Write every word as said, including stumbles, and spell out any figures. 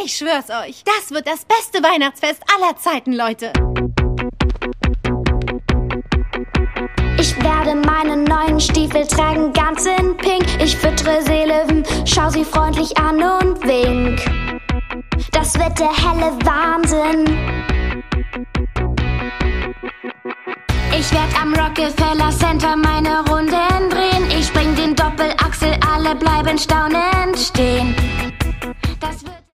Ich schwör's euch, das wird das beste Weihnachtsfest aller Zeiten, Leute. Ich werde meine neuen Stiefel tragen, ganz in Pink. Ich füttere Seelöwen, schau sie freundlich an und wink. Das wird der helle Wahnsinn. Ich werd am Rockefeller Center meine Runden drehen. Ich spring den Doppelachsel, alle bleiben staunend stehen.